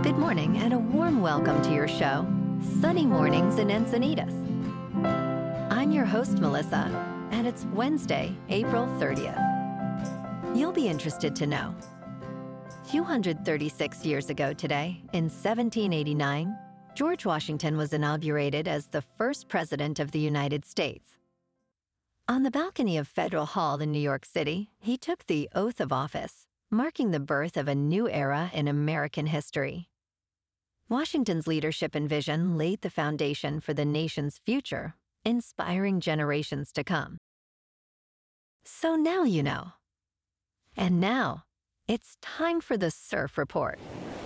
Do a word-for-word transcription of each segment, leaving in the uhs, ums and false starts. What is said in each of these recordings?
Good morning and a warm welcome to your show, Sunny Mornings in Encinitas. I'm your host, Melissa, and it's Wednesday, April thirtieth. You'll be interested to know. two hundred thirty-six years ago today, in seventeen eighty-nine, George Washington was inaugurated as the first president of the United States. On the balcony of Federal Hall in New York City, he took the oath of office, marking the birth of a new era in American history. Washington's leadership and vision laid the foundation for the nation's future, inspiring generations to come. So now you know. And now, it's time for the Surf Report.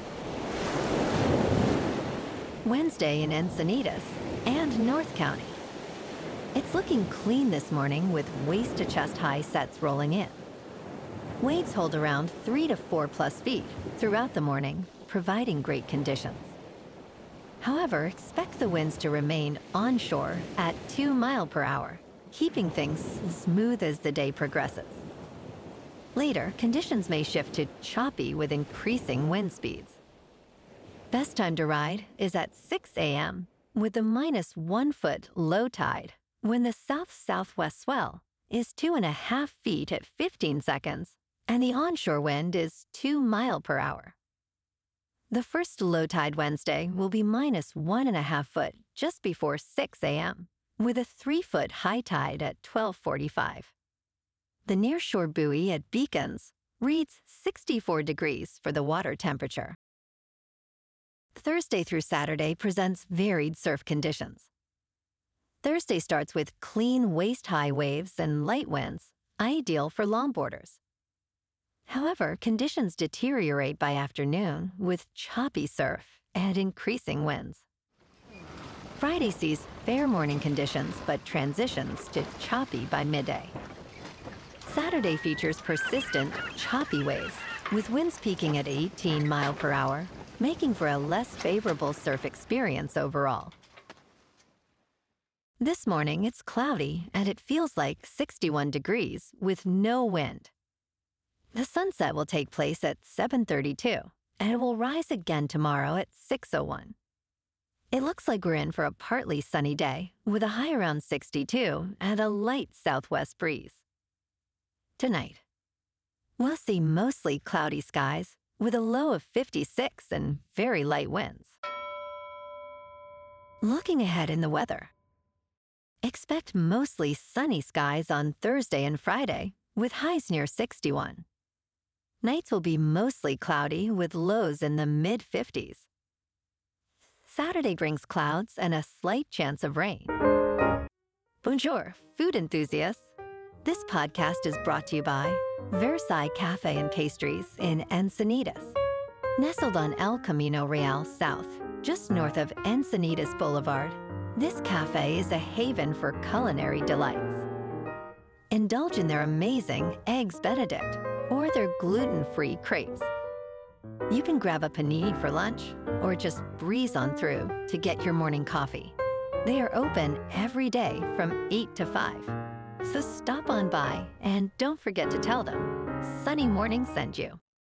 Wednesday in Encinitas and North County. It's looking clean this morning with waist-to-chest high sets rolling in. Waves hold around three to four plus feet throughout the morning, providing great conditions. However, expect the winds to remain onshore at two mile per hour, keeping things smooth as the day progresses. Later, conditions may shift to choppy with increasing wind speeds. Best time to ride is at six a.m. with a minus one foot low tide, when the south-southwest swell is two and a half feet at fifteen seconds, and the onshore wind is two mile per hour. The first low tide Wednesday will be minus one and a half foot just before six a.m., with a three foot high tide at twelve forty-five. The nearshore buoy at Beacons reads sixty-four degrees for the water temperature. Thursday through Saturday presents varied surf conditions. Thursday starts with clean waist-high waves and light winds, ideal for longboarders. However, conditions deteriorate by afternoon with choppy surf and increasing winds. Friday sees fair morning conditions but transitions to choppy by midday. Saturday features persistent, choppy waves, with winds peaking at eighteen mile per hour, making for a less favorable surf experience overall. This morning, it's cloudy and it feels like sixty-one degrees with no wind. The sunset will take place at seven thirty-two, and it will rise again tomorrow at six oh one. It looks like we're in for a partly sunny day with a high around sixty-two and a light southwest breeze. Tonight, we'll see mostly cloudy skies with a low of fifty-six and very light winds. Looking ahead in the weather. Expect mostly sunny skies on Thursday and Friday, with highs near sixty-one. Nights will be mostly cloudy with lows in the mid fifties. Saturday brings clouds and a slight chance of rain. Bonjour, food enthusiasts. This podcast is brought to you by Versailles Cafe and Pastries in Encinitas. Nestled on El Camino Real South, just north of Encinitas Boulevard, this cafe is a haven for culinary delights. Indulge in their amazing Eggs Benedict or their gluten-free crepes. You can grab a panini for lunch or just breeze on through to get your morning coffee. They are open every day from eight to five. So stop on by and don't forget to tell them Sunny Morning sent you.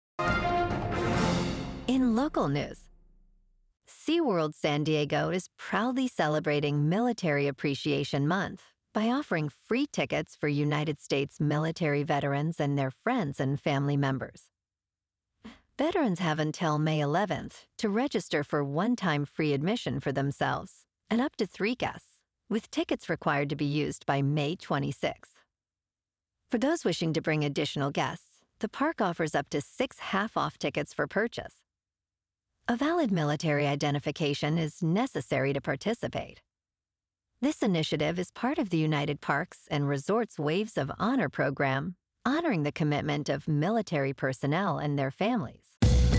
In local news, SeaWorld San Diego is proudly celebrating Military Appreciation Month by offering free tickets for United States military veterans and their friends and family members. Veterans have until May eleventh to register for one-time free admission for themselves and up to three guests, with tickets required to be used by May twenty-sixth. For those wishing to bring additional guests, the park offers up to six half-off tickets for purchase. A valid military identification is necessary to participate. This initiative is part of the United Parks and Resorts Waves of Honor program, honoring the commitment of military personnel and their families.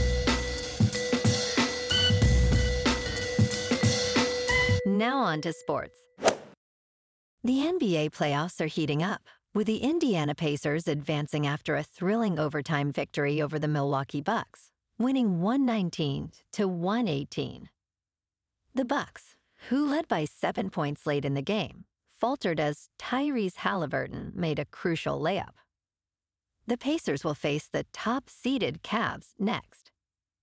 Now on to sports. The N B A playoffs are heating up, with the Indiana Pacers advancing after a thrilling overtime victory over the Milwaukee Bucks, winning one nineteen to one eighteen. The Bucks, who led by seven points late in the game, faltered as Tyrese Halliburton made a crucial layup. The Pacers will face the top-seeded Cavs next.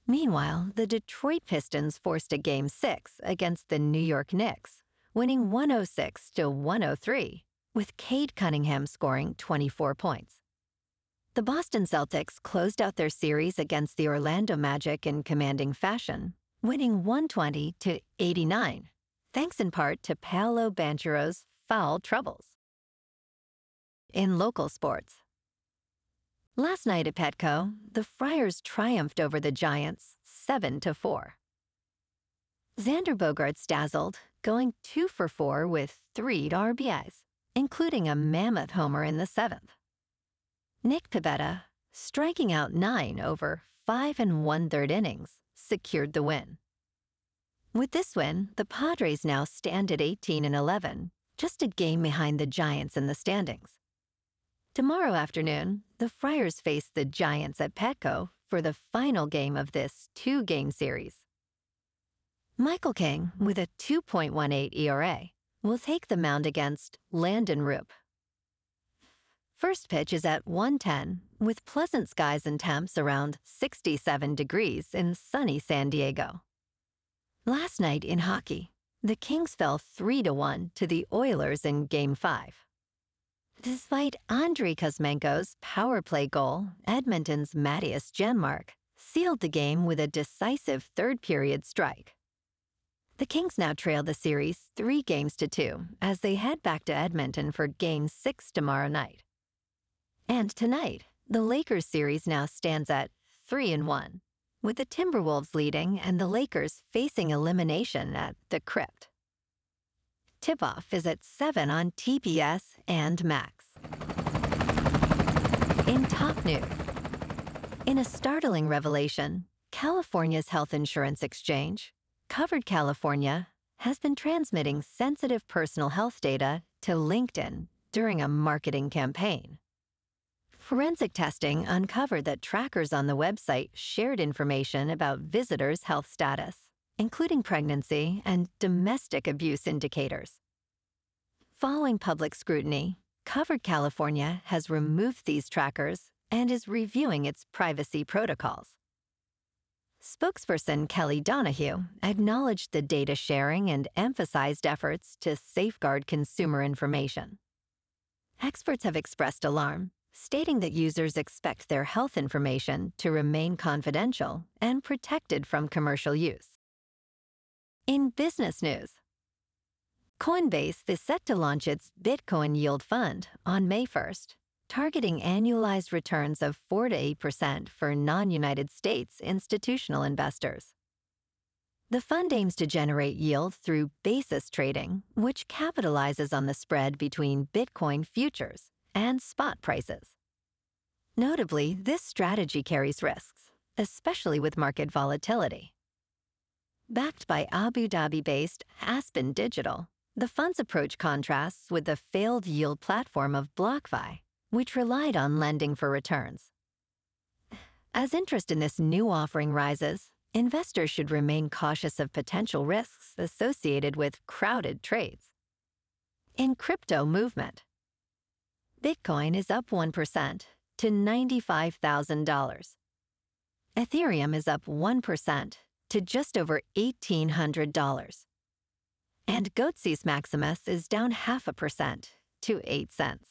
Meanwhile, the Detroit Pistons forced a Game six against the New York Knicks, winning one oh six to one oh three, with Cade Cunningham scoring twenty-four points. The Boston Celtics closed out their series against the Orlando Magic in commanding fashion, winning one twenty to eighty-nine, thanks in part to Paolo Banchero's foul troubles. In local sports, last night at Petco, the Friars triumphed over the Giants seven to four. Xander Bogaerts dazzled, going two for four with three R B Is, including a mammoth homer in the seventh. Nick Pivetta, striking out nine over five and one-third innings, secured the win. With this win, the Padres now stand at eighteen and eleven, just a game behind the Giants in the standings. Tomorrow afternoon, the Friars face the Giants at Petco for the final game of this two-game series. Michael King, with a two point one eight E R A, will take the mound against Landon Roop. First pitch is at one ten, with pleasant skies and temps around sixty-seven degrees in sunny San Diego. Last night in hockey, the Kings fell three to one to the Oilers in Game five. Despite Andrei Kuzmenko's power play goal, Edmonton's Matthias Janmark sealed the game with a decisive third-period strike. The Kings now trail the series three games to two as they head back to Edmonton for Game six tomorrow night. And tonight, the Lakers series now stands at three and one, with the Timberwolves leading and the Lakers facing elimination at the Crypt. Tip-off is at seven on T B S and Max. In top news, in a startling revelation, California's health insurance exchange, Covered California, has been transmitting sensitive personal health data to LinkedIn during a marketing campaign. Forensic testing uncovered that trackers on the website shared information about visitors' health status, including pregnancy and domestic abuse indicators. Following public scrutiny, Covered California has removed these trackers and is reviewing its privacy protocols. Spokesperson Kelly Donahue acknowledged the data sharing and emphasized efforts to safeguard consumer information. Experts have expressed alarm, stating that users expect their health information to remain confidential and protected from commercial use. In business news, Coinbase is set to launch its Bitcoin Yield Fund on May first, targeting annualized returns of four to eight percent for non-United States institutional investors. The fund aims to generate yield through basis trading, which capitalizes on the spread between Bitcoin futures and spot prices. Notably, this strategy carries risks, especially with market volatility. Backed by Abu Dhabi-based Aspen Digital, the fund's approach contrasts with the failed yield platform of BlockFi, which relied on lending for returns. As interest in this new offering rises, investors should remain cautious of potential risks associated with crowded trades. In crypto movement, Bitcoin is up one percent to ninety-five thousand dollars. Ethereum is up one percent to just over eighteen hundred dollars. And Goatsees Maximus is down half a percent to eight cents.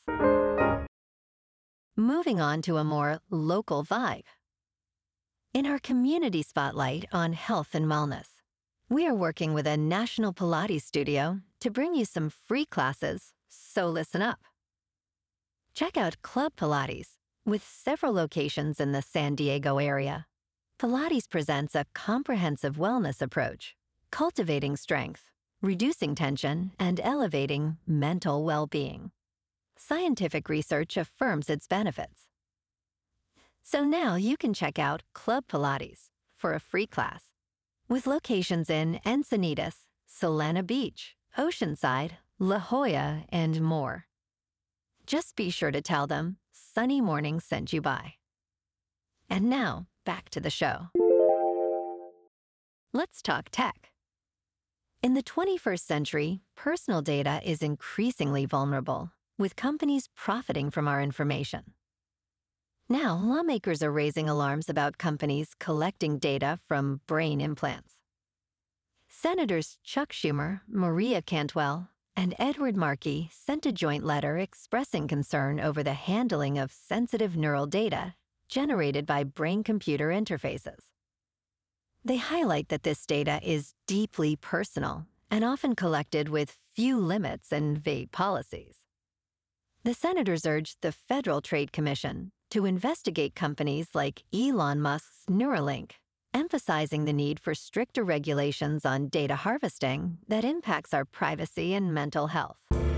Moving on to a more local vibe. In our community spotlight on health and wellness, we are working with a national Pilates studio to bring you some free classes, so listen up. Check out Club Pilates, with several locations in the San Diego area. Pilates presents a comprehensive wellness approach, cultivating strength, reducing tension, and elevating mental well-being. Scientific research affirms its benefits. So now you can check out Club Pilates for a free class, with locations in Encinitas, Solana Beach, Oceanside, La Jolla, and more. Just be sure to tell them Sunny Morning sent you by. And now, back to the show. Let's talk tech. In the twenty-first century, personal data is increasingly vulnerable, with companies profiting from our information. Now, lawmakers are raising alarms about companies collecting data from brain implants. Senators Chuck Schumer, Maria Cantwell, and Edward Markey sent a joint letter expressing concern over the handling of sensitive neural data generated by brain-computer interfaces. They highlight that this data is deeply personal and often collected with few limits and vague policies. The senators urged the Federal Trade Commission to investigate companies like Elon Musk's Neuralink, emphasizing the need for stricter regulations on data harvesting that impacts our privacy and mental health.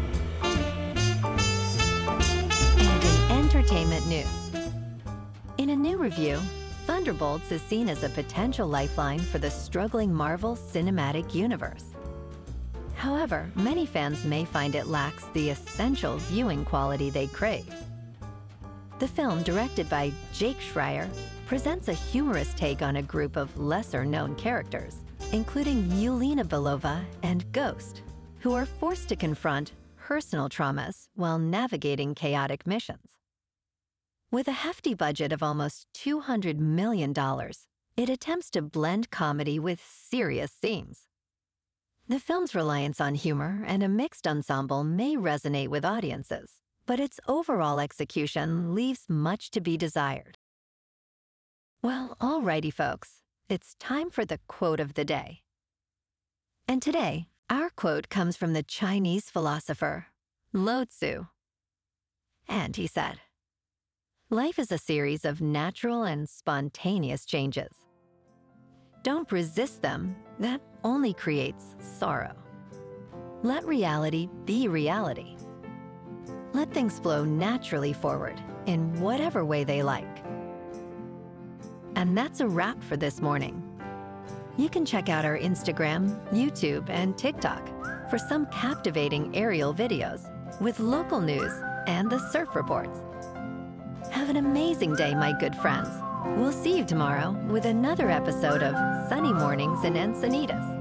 And in entertainment news, in a new review, Thunderbolts is seen as a potential lifeline for the struggling Marvel Cinematic Universe. However, many fans may find it lacks the essential viewing quality they crave. The film, directed by Jake Schreier, presents a humorous take on a group of lesser-known characters, including Yelena Belova and Ghost, who are forced to confront personal traumas while navigating chaotic missions. With a hefty budget of almost two hundred million dollars, it attempts to blend comedy with serious themes. The film's reliance on humor and a mixed ensemble may resonate with audiences, but its overall execution leaves much to be desired. Well, alrighty, folks, it's time for the quote of the day. And today, our quote comes from the Chinese philosopher Lao Tzu. And he said, "Life is a series of natural and spontaneous changes. Don't resist them, that only creates sorrow. Let reality be reality. Let things flow naturally forward in whatever way they like." And that's a wrap for this morning. You can check out our Instagram, YouTube, and TikTok for some captivating aerial videos with local news and the surf reports. Have an amazing day, my good friends. We'll see you tomorrow with another episode of Sunny Mornings in Encinitas.